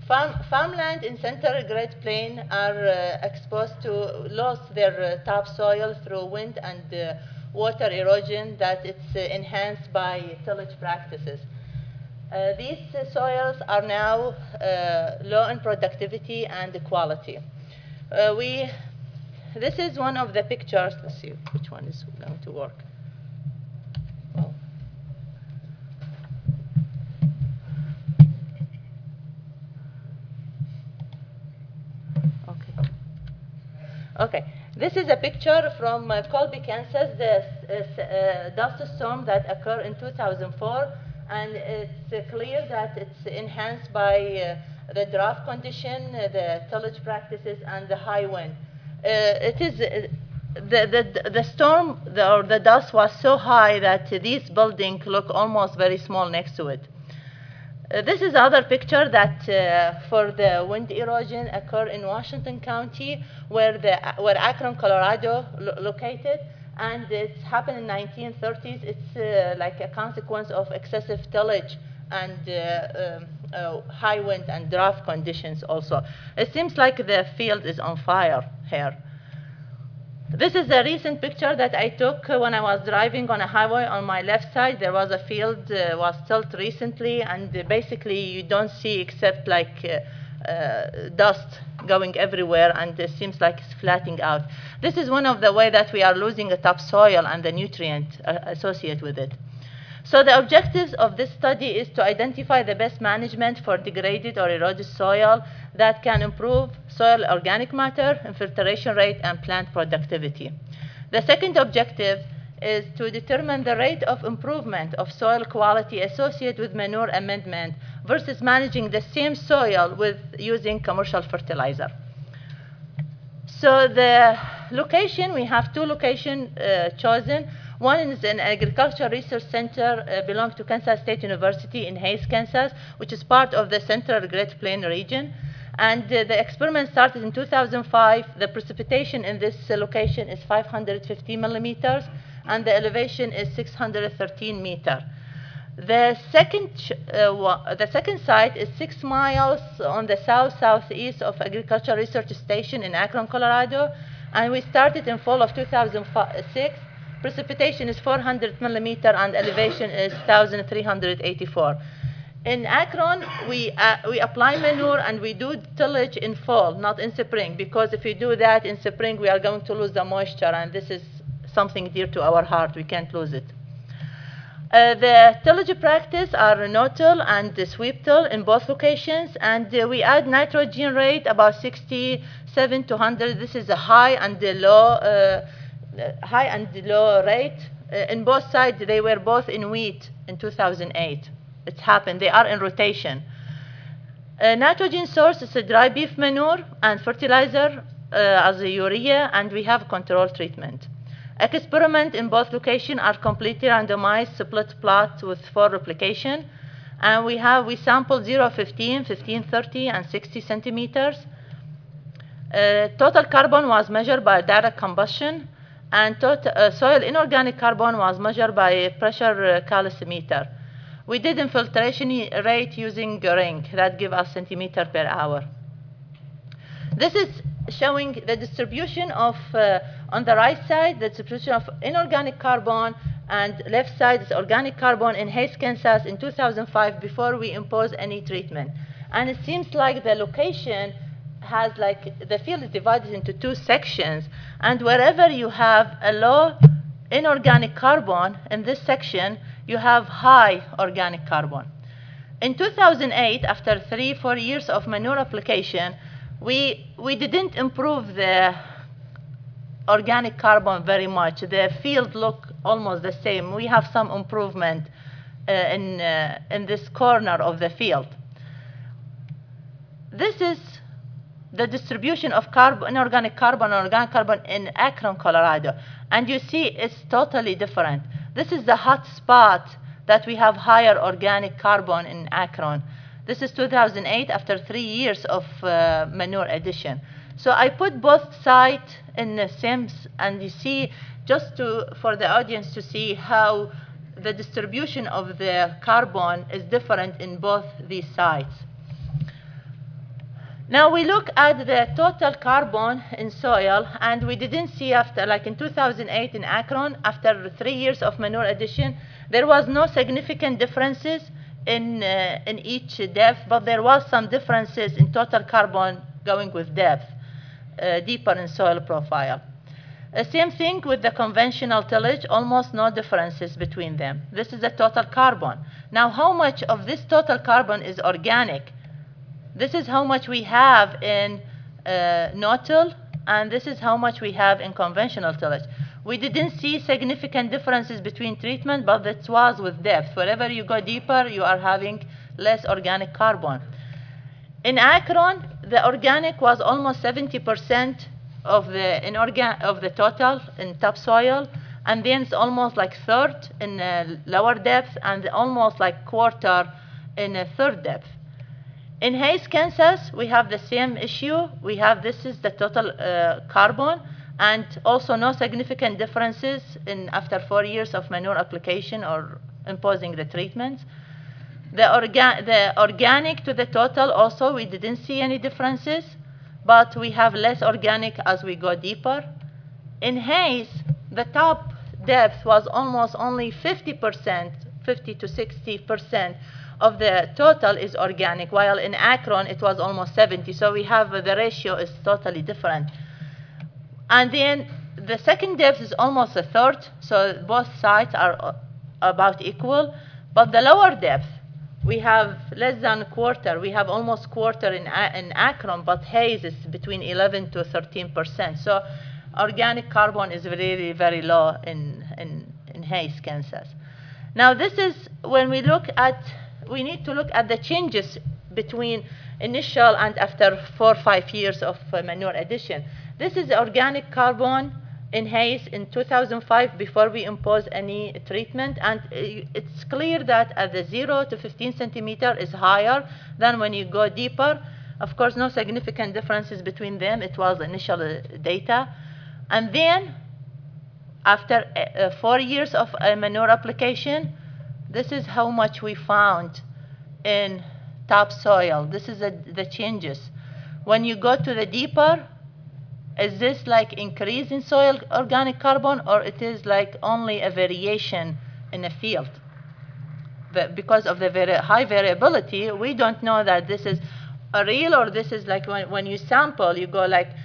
Farmland in Central Great Plain are exposed to lose their topsoil through wind and water erosion that it's enhanced by tillage practices. These soils are now low in productivity and quality. This is one of the pictures. Let's see which one is going to work. Well, okay. Okay. This is a picture from Colby, Kansas, the dust storm that occurred in 2004, and it's clear that it's enhanced by the drought condition, the tillage practices, and the high wind. It is the storm or the dust was so high that these buildings look almost very small next to it. This is another picture that for the wind erosion occurred in Washington County, where Akron, Colorado, located, and it's happened in 1930s. It's like a consequence of excessive tillage and high wind and drought conditions also. It seems like the field is on fire here. This is a recent picture that I took when I was driving on a highway. On my left side, there was a field was tilled recently, and basically you don't see except like dust going everywhere, and it seems like it's flattening out. This is one of the ways that we are losing the topsoil and the nutrient associated with it. So the objectives of this study is to identify the best management for degraded or eroded soil that can improve soil organic matter, infiltration rate, and plant productivity. The second objective is to determine the rate of improvement of soil quality associated with manure amendment versus managing the same soil with using commercial fertilizer. So the location, we have two locations chosen. One is an agricultural research center belongs to Kansas State University in Hays, Kansas, which is part of the Central Great Plains region. And the experiment started in 2005. The precipitation in this location is 550 millimeters, and the elevation is 613 meters. The second site is 6 miles on the southeast of Agricultural Research Station in Akron, Colorado, and we started in fall of 2006. Precipitation is 400 millimeter and elevation is 1,384. In Akron, we apply manure and we do tillage in fall, not in spring, because if we do that in spring, we are going to lose the moisture, and this is something dear to our heart. We can't lose it. The tillage practice are no-till and sweep till in both locations, and we add nitrogen rate about 67 to 100. This is a high and low rate. In both sides, they were both in wheat in 2008. It's happened. They are in rotation. Nitrogen source is a dry beef manure and fertilizer as a urea, and we have control treatment. Experiments in both locations are completely randomized split plot with 4 replication. And we sampled 0, 15, 15, 30, and 60 centimeters. Total carbon was measured by direct combustion, and soil inorganic carbon was measured by pressure calorimeter. We did infiltration rate using ring that give us centimeter per hour. This is showing the distribution of, on the right side, the distribution of inorganic carbon, and left side is organic carbon in Hays, Kansas in 2005 before we impose any treatment. And it seems like the location has like, the field is divided into 2 sections, and wherever you have a low inorganic carbon in this section, you have high organic carbon. In 2008, after 3-4 years of manure application, we didn't improve the organic carbon very much. The field looked almost the same. We have some improvement in this corner of the field. This is the distribution of inorganic carbon and organic carbon in Akron, Colorado. And you see it's totally different. This is the hot spot that we have higher organic carbon in Akron. This is 2008 after 3 years of manure addition. So I put both sites in the same, and you see, just for the audience to see how the distribution of the carbon is different in both these sites. Now we look at the total carbon in soil, and we didn't see after, like in 2008 in Akron, after 3 years of manure addition, there was no significant differences in each depth, but there was some differences in total carbon going with depth, deeper in soil profile. Same thing with the conventional tillage, almost no differences between them. This is the total carbon. Now, how much of this total carbon is organic? This is how much we have in no-till, and this is how much we have in conventional tillage. We didn't see significant differences between treatment, but that was with depth. Wherever you go deeper, you are having less organic carbon. In Akron, the organic was almost 70% of the total in topsoil, and then it's almost like third in lower depth, and almost like quarter in a third depth. In Hays, Kansas, we have the same issue. We have, this is the total carbon, and also no significant differences in after 4 years of manure application or imposing the treatments. The organic to the total also, we didn't see any differences, but we have less organic as we go deeper. In Hays, the top depth was almost only 50%, 50 to 60% of the total is organic, while in Akron it was almost 70. So we have the ratio is totally different. And then the second depth is almost a third, so both sides are about equal. But the lower depth, we have less than a quarter. We have almost quarter in Akron, but Hays is between 11 to 13%. So organic carbon is really very low in Hays, Kansas. Now this is when we look at, we need to look at the changes between initial and after 4 or 5 years of manure addition. This is organic carbon in Hays in 2005 before we impose any treatment, and it's clear that at the 0 to 15 centimeter is higher than when you go deeper. Of course, no significant differences between them. It was initial data. And then after 4 years of manure application, this is how much we found in topsoil. This is the changes. When you go to the deeper, is this like increase in soil organic carbon, or it is like only a variation in a field? Because of the very high variability, we don't know that this is a real, or this is like when you sample, you go like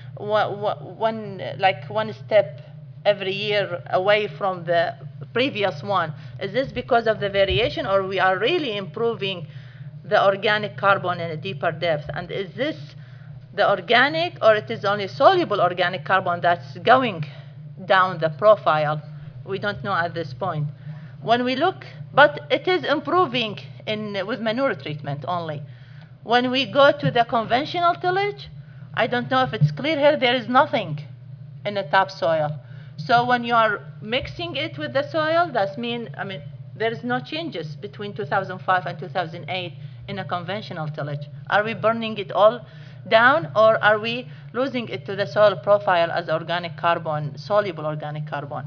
one step every year away from the previous one. Is this because of the variation, or we are really improving the organic carbon in a deeper depth? And is this the organic, or it is only soluble organic carbon that's going down the profile? We don't know at this point. When we look, but it is improving with manure treatment only. When we go to the conventional tillage, I don't know if it's clear here, there is nothing in the topsoil. So when you are mixing it with the soil, that means, there is no changes between 2005 and 2008 in a conventional tillage. Are we burning it all down, or are we losing it to the soil profile as organic carbon, soluble organic carbon?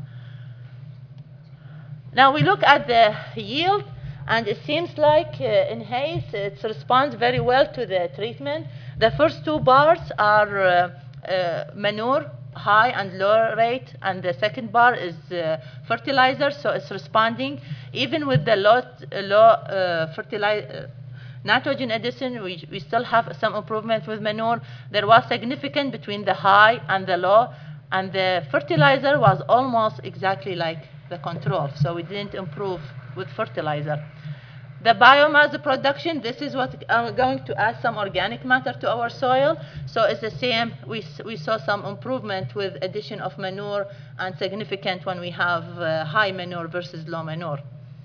Now we look at the yield, and it seems like in Hays, it responds very well to the treatment. The first 2 bars are manure, high and low rate, and the second bar is fertilizer, so it's responding. Even with the low fertilizer, nitrogen addition, we still have some improvement with manure. There was significant between the high and the low, and the fertilizer was almost exactly like the control, so we didn't improve with fertilizer. The biomass production, this is what I'm going to add some organic matter to our soil. So it's the same. We saw some improvement with addition of manure, and significant when we have high manure versus low manure.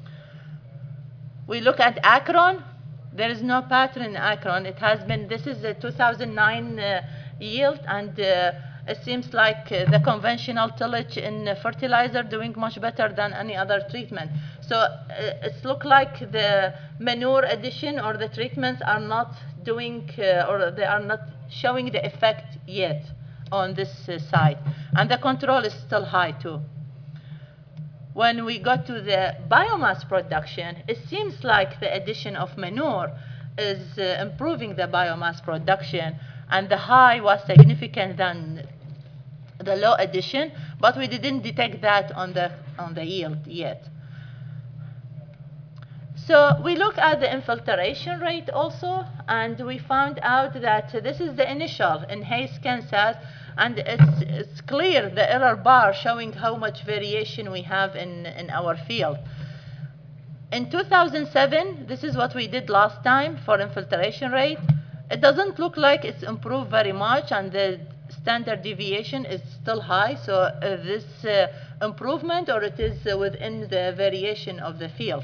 We look at Akron. There is no pattern in Akron. It has been, this is a 2009 yield, and it seems like the conventional tillage in fertilizer doing much better than any other treatment. So it's look like the manure addition or the treatments are not doing, or they are not showing the effect yet on this side. And the control is still high too. When we go to the biomass production, it seems like the addition of manure is improving the biomass production. and the high was significant than the low addition, but we didn't detect that on the yield yet. So we look at the infiltration rate also, and we found out that this is the initial in Hayes, Kansas, and it's clear, the error bar showing how much variation we have in our field. In 2007, this is what we did last time for infiltration rate. It doesn't look like it's improved very much, and the standard deviation is still high, so this improvement, or it is within the variation of the field.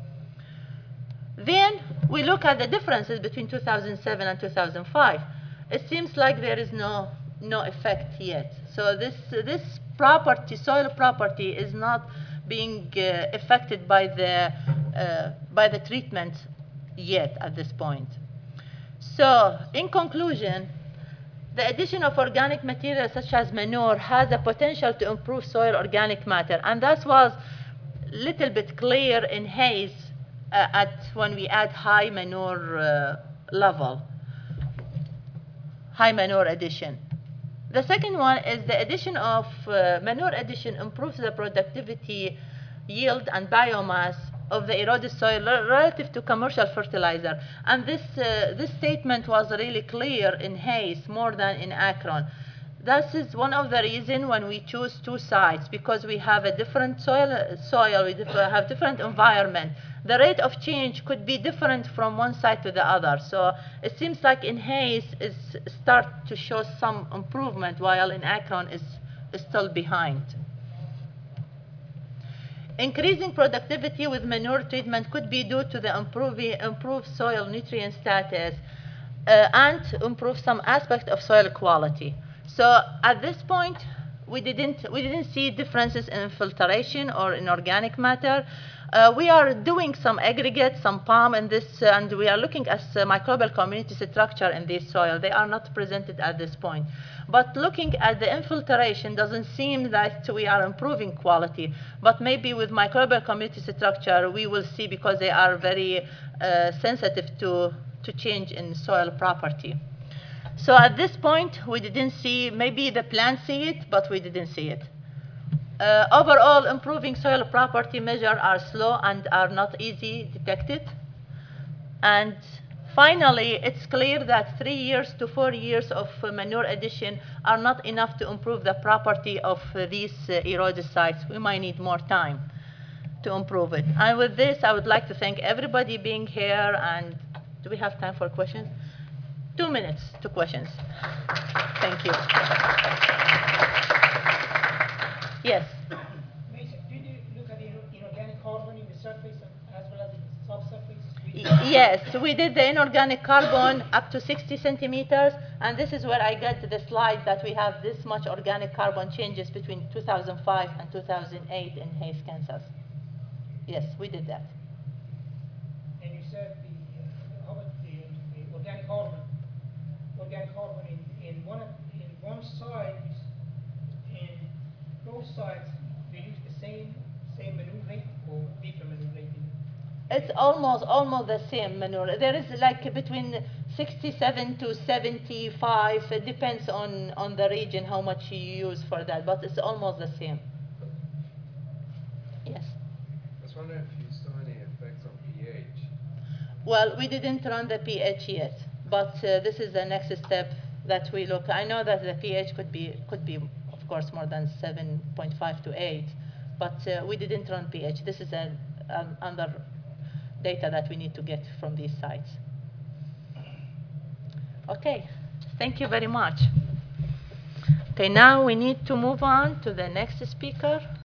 Then we look at the differences between 2007 and 2005. It seems like there is no effect yet. So this property, soil property, is not being affected by the treatment yet at this point. So in conclusion, the addition of organic material such as manure has a potential to improve soil organic matter, and that was a little bit clear in Hayes when we add high manure level, high manure addition. The second one is the addition of manure addition improves the productivity, yield, and biomass of the eroded soil relative to commercial fertilizer. And this statement was really clear in Hayes more than in Akron. This is one of the reasons when we choose two sites, because we have a different soil, we have different environment. The rate of change could be different from one site to the other. So it seems like in Hayes is start to show some improvement, while in Akron is still behind. Increasing productivity with manure treatment could be due to the improved soil nutrient status and improve some aspect of soil quality. So at this point, we didn't see differences in filtration or in organic matter. We are doing some aggregate, some palm in this, and we are looking at microbial community structure in this soil. They are not presented at this point. But looking at the infiltration doesn't seem that we are improving quality. But maybe with microbial community structure, we will see, because they are very sensitive to change in soil property. So at this point, we didn't see, maybe the plants see it, but we didn't see it. Overall, improving soil property measures are slow and are not easy detected. And finally, it's clear that 3 years to 4 years of manure addition are not enough to improve the property of these eroded sites. We might need more time to improve it. And with this, I would like to thank everybody being here. And do we have time for questions? 2 minutes to questions. Thank you. Yes? Did you look at the inorganic carbon in the surface as well as in the subsurface? Yes, we did the inorganic carbon up to 60 centimeters, and this is where I got the slide that we have this much organic carbon changes between 2005 and 2008 in Hayes, Kansas. Yes, we did that. And you said how about the organic carbon? Organic carbon in one side, in both sides, they use the same manure rate or different manure rate? It's almost the same manure. There is like between 67 to 75. It depends on the region how much you use for that, but it's almost the same. Yes. I was wondering if you saw any effects on pH. Well, we didn't run the pH yet, but this is the next step that we look. I know that the pH could be, of course, more than 7.5 to 8, but we didn't run pH. This is another data that we need to get from these sites. Okay, thank you very much. Okay, now we need to move on to the next speaker.